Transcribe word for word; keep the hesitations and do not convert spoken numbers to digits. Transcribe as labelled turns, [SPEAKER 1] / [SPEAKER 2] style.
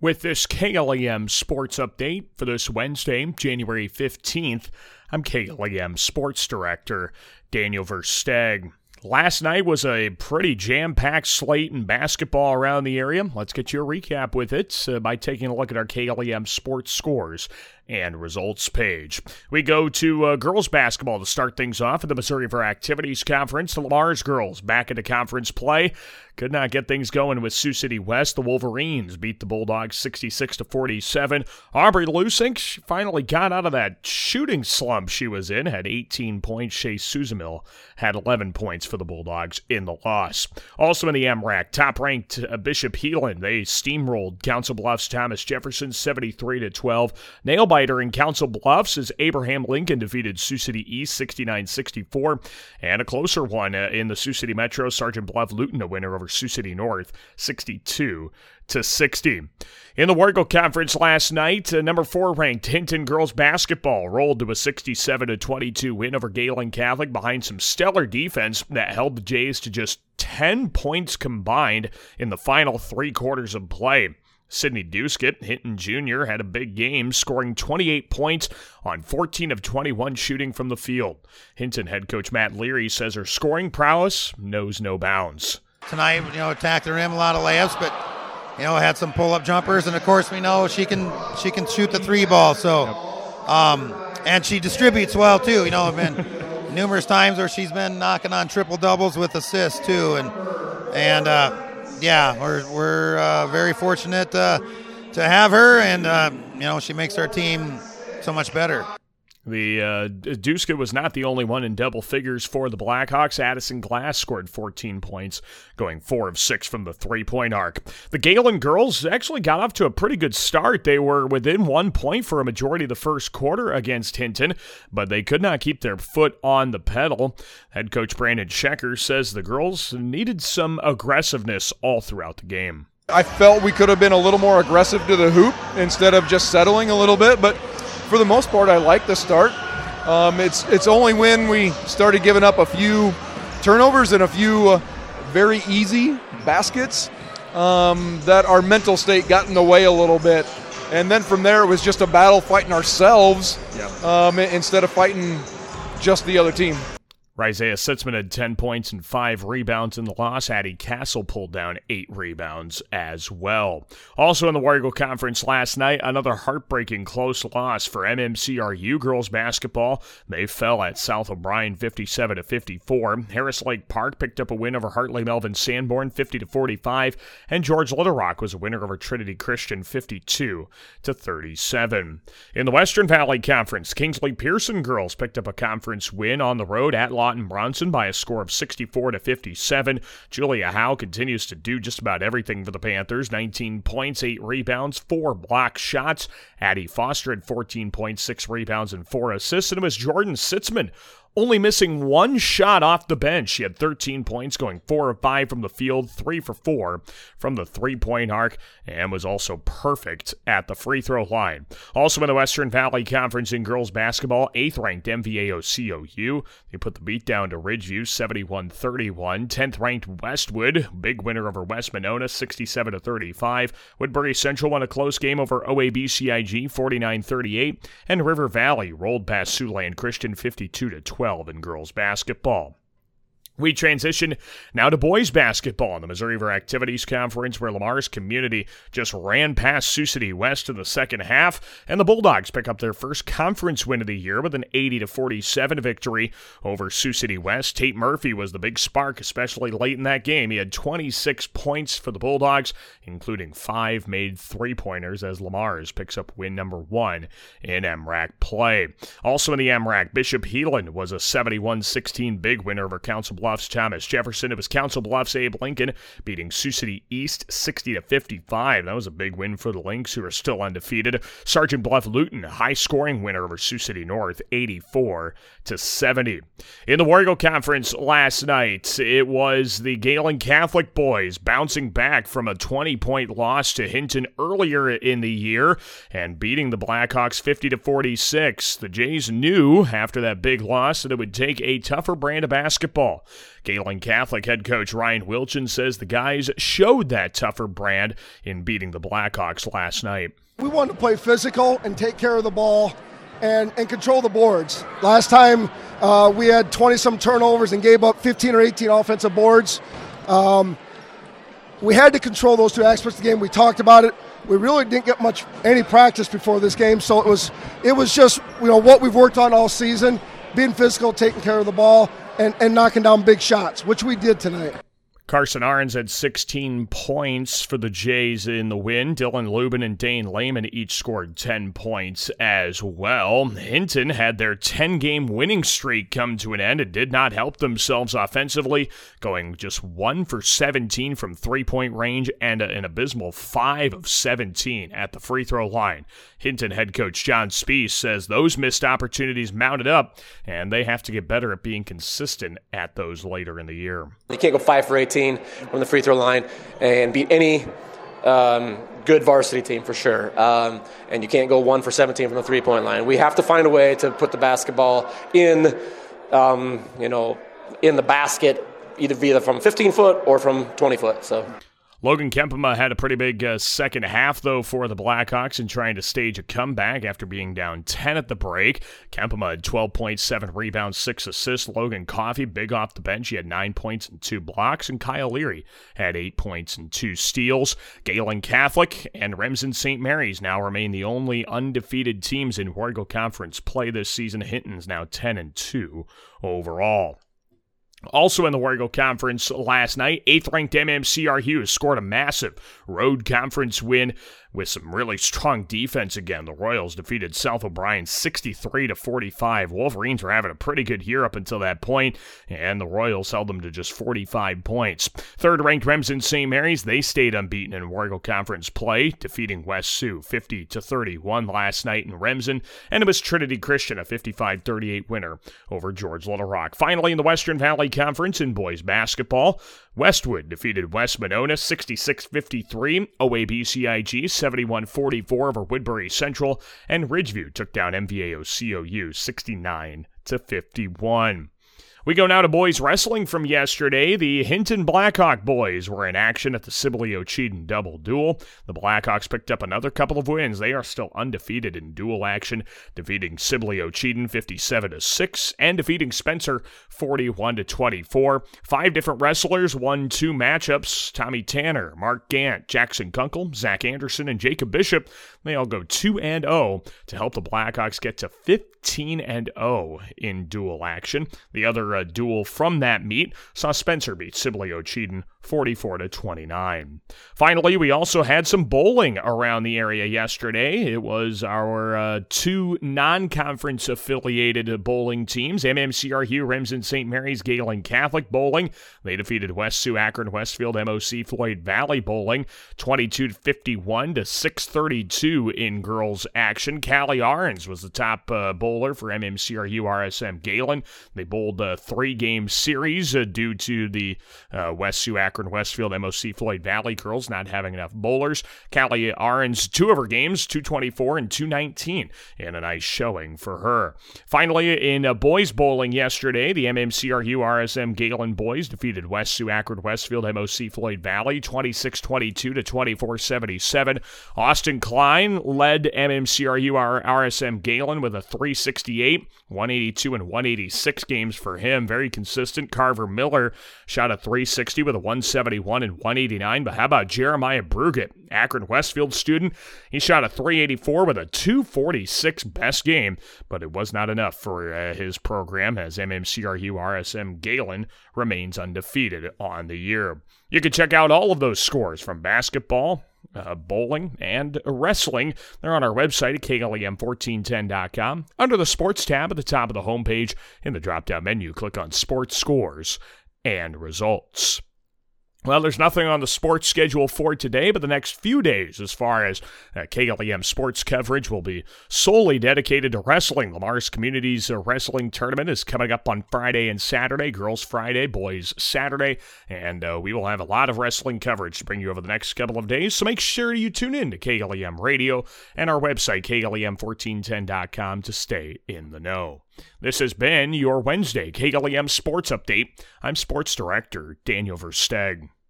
[SPEAKER 1] With this K L E M Sports Update for this Wednesday, January fifteenth, I'm K L E M Sports Director Daniel Versteg. Last night was a pretty jam-packed slate in basketball around the area. Let's get you a recap with it uh, by taking a look at our K L E M Sports scores and results page. We go to uh, girls basketball to start things off at the Missouri for Activities Conference. The Lamar's girls back into conference play. Could not get things going with Sioux City West. The Wolverines beat the Bulldogs sixty-six to forty-seven. Aubrey Lusink she finally got out of that shooting slump she was in. Had eighteen points. Shea Suzamil had eleven points for the Bulldogs in the loss. Also in the M RAC, top-ranked uh, Bishop Heelan. They steamrolled Council Bluffs Thomas Jefferson seventy-three to twelve. Nail-biter in Council Bluffs as Abraham Lincoln defeated Sioux City East sixty-nine sixty-four. And a closer one uh, in the Sioux City Metro. Sergeant Bluff Luton a winner over Sioux City North, sixty-two to sixty. In the Wargo Conference last night, uh, number four ranked Hinton girls basketball rolled to a sixty-seven to twenty-two win over Galen Catholic behind some stellar defense that held the Jays to just ten points combined in the final three quarters of play. Sidney Duskett, Hinton Junior, had a big game, scoring twenty-eight points on fourteen of twenty-one shooting from the field. Hinton head coach Matt Leary says her scoring prowess knows no bounds.
[SPEAKER 2] Tonight, you know, attacked the rim, a lot of layups, but, you know, had some pull-up jumpers, and of course we know she can she can shoot the three ball, so, um, and she distributes well too. You know, been numerous times where she's been knocking on triple doubles with assists too, and and uh, yeah, we're we're uh, very fortunate uh, to have her, and uh, you know, she makes our team so much better.
[SPEAKER 1] The uh, Duskett was not the only one in double figures for the Blackhawks. Addison Glass scored fourteen points, going four of six from the three-point arc. The Galen girls actually got off to a pretty good start. They were within one point for a majority of the first quarter against Hinton, but they could not keep their foot on the pedal. Head coach Brandon Schecker says the girls needed some aggressiveness all throughout the game.
[SPEAKER 3] I felt we could have been a little more aggressive to the hoop instead of just settling a little bit, but for the most part, I like the start. Um, it's it's only when we started giving up a few turnovers and a few uh, very easy baskets um, that our mental state got in the way a little bit. And then from there, it was just a battle fighting ourselves yeah. um, instead of fighting just the other team.
[SPEAKER 1] Isaiah Sitzman had ten points and five rebounds in the loss. Addie Castle pulled down eight rebounds as well. Also in the Wargo Conference last night, another heartbreaking close loss for M M C R U girls basketball. They fell at South O'Brien fifty-seven to fifty-four. Harris Lake Park picked up a win over Hartley Melvin Sanborn fifty to forty-five, and George Little Rock was a winner over Trinity Christian fifty-two to thirty-seven. In the Western Valley Conference, Kingsley Pearson girls picked up a conference win on the road at Lawton Bronson by a score of sixty-four to fifty-seven. Julia Howe continues to do just about everything for the Panthers. nineteen points, eight rebounds, four block shots. Addie Foster had fourteen points, six rebounds, and four assists. And it was Jordan Sitzman only missing one shot off the bench. She had thirteen points, going four of five from the field, three for four from the three-point arc, and was also perfect at the free throw line. Also in the Western Valley Conference in girls basketball, eighth-ranked M V A O C O U. They put the beat down to Ridgeview, seventy-one thirty-one. tenth-ranked Westwood, big winner over West Monona, sixty-seven to thirty-five. Woodbury Central won a close game over O A B C I G, forty-nine thirty-eight. And River Valley rolled past Siouxland Christian, fifty-two to twelve. In girls basketball. We transition now to boys basketball in the Missouri for Activities Conference, where Lamar's Community just ran past Sioux City West in the second half, and the Bulldogs pick up their first conference win of the year with an eighty to forty-seven victory over Sioux City West. Tate Murphy was the big spark, especially late in that game. He had twenty-six points for the Bulldogs, including five made three-pointers, as Lamar's picks up win number one in M RAC play. Also in the M RAC, Bishop Heelan was a seventy-one sixteen big winner over Council Bluffs Thomas Jefferson. It was Council Bluffs Abe Lincoln beating Sioux City East sixty to fifty-five. That was a big win for the Lynx, who are still undefeated. Sergeant Bluff Luton, high-scoring winner over Sioux City North, eighty-four to seventy. In the Wargo Conference last night, it was the Galen Catholic boys bouncing back from a twenty-point loss to Hinton earlier in the year and beating the Blackhawks fifty to forty-six. The Jays knew after that big loss that it would take a tougher brand of basketball Galen Catholic head coach Ryan Wilchin says the guys showed that tougher brand in beating the Blackhawks last night.
[SPEAKER 4] We wanted to play physical and take care of the ball and, and control the boards. Last time uh, we had twenty-some turnovers and gave up fifteen or eighteen offensive boards. Um, we had to control those two aspects of the game. We talked about it. We really didn't get much any practice before this game, so it was it was just you know what we've worked on all season, being physical, taking care of the ball, and, and knocking down big shots, which we did tonight.
[SPEAKER 1] Carson Arns had sixteen points for the Jays in the win. Dylan Lubin and Dane Lehman each scored ten points as well. Hinton had their ten-game winning streak come to an end and did not help themselves offensively, going just one for seventeen from three-point range and an abysmal five of seventeen at the free throw line. Hinton head coach John Spies says those missed opportunities mounted up, and they have to get better at being consistent at those later in the year.
[SPEAKER 5] You can't go five for eighteen from the free throw line and beat any um, good varsity team for sure. Um, and you can't go one for seventeen from the three-point line. We have to find a way to put the basketball in, um, you know, in the basket, either either from fifteen foot or from twenty foot. So.
[SPEAKER 1] Logan Kempema had a pretty big uh, second half, though, for the Blackhawks in trying to stage a comeback after being down ten at the break. Kempema had twelve points, seven rebounds, six assists. Logan Coffey, big off the bench, he had nine points and two blocks. And Kyle Leary had eight points and two steals. Galen Catholic and Remsen Saint Mary's now remain the only undefeated teams in Warrego Conference play this season. Hinton's now ten and two overall. Also in the Warrego Conference last night, eighth-ranked M M C R Hughes scored a massive road conference win with some really strong defense again. The Royals defeated South O'Brien sixty-three to forty-five. Wolverines were having a pretty good year up until that point, and the Royals held them to just forty-five points. Third-ranked Remsen Saint Mary's, they stayed unbeaten in Warrego Conference play, defeating West Sioux fifty to thirty-one last night in Remsen, and it was Trinity Christian, a fifty-five thirty-eight winner over George Little Rock. Finally, in the Western Valley Conference in boys basketball, Westwood defeated West Monona sixty-six fifty-three. O A B C I G seventy-one forty-four over Woodbury Central, and Ridgeview took down M V A O C O U sixty-nine to fifty-one. We go now to boys wrestling from yesterday. The Hinton Blackhawk boys were in action at the Sibley Ocheyedan double duel. The Blackhawks picked up another couple of wins. They are still undefeated in dual action, defeating Sibley Ocheyedan fifty-seven to six and defeating Spencer forty-one to twenty-four. Five different wrestlers won two matchups. Tommy Tanner, Mark Gant, Jackson Kunkel, Zach Anderson, and Jacob Bishop. They all go two and oh to help the Blackhawks get to fifteen and oh in dual action. The other uh, duel from that meet saw Spencer beat Sibley Ocheyedan forty-four to twenty-nine. Finally, we also had some bowling around the area yesterday. It was our uh, two non-conference affiliated bowling teams, M M C R Hugh, Remsen Saint Mary's, Galen Catholic Bowling. They defeated West Sioux, Akron, Westfield, M O C Floyd Valley Bowling twenty-two to fifty-one to six thirty-two in girls action. Callie Arns was the top uh, bowler for M M C R Hugh R S M Galen. They bowled a three-game series uh, due to the uh, West Sioux, Akron, Westfield, M O C Floyd Valley girls not having enough bowlers. Callie Arns, two of her games, two twenty-four and two nineteen, and a nice showing for her. Finally, in uh, boys bowling yesterday, the M M C R Hugh R S M Galen boys defeated West Sioux, Akron, Westfield, M O C Floyd Valley twenty-six twenty-two to twenty-four seventy-seven. Austin Klein led M M C R Hugh R S M Galen with a three sixty-eight, one eighty-two, and one eighty-six games for him. Very consistent. Carver Miller shot a three sixty with a one seventy-one and one eighty-nine. But how about Jeremiah Brugett, Akron Westfield student? He shot a three eighty-four with a two forty-six best game, but it was not enough for uh, his program as M M C R Hugh R S M Galen remains undefeated on the year. You can check out all of those scores from basketball, Uh, bowling, and wrestling. They're on our website at K L E M fourteen ten dot com. Under the Sports tab at the top of the homepage, in the drop-down menu, click on Sports Scores and Results. Well, there's nothing on the sports schedule for today, but the next few days, as far as uh, K L E M sports coverage, will be solely dedicated to wrestling. Lamar's Communities uh, Wrestling Tournament is coming up on Friday and Saturday, girls Friday, boys Saturday, and uh, we will have a lot of wrestling coverage to bring you over the next couple of days, so make sure you tune in to K L E M Radio and our website, K L E M fourteen ten dot com, to stay in the know. This has been your Wednesday K L E M Sports Update. I'm Sports Director Daniel Versteg.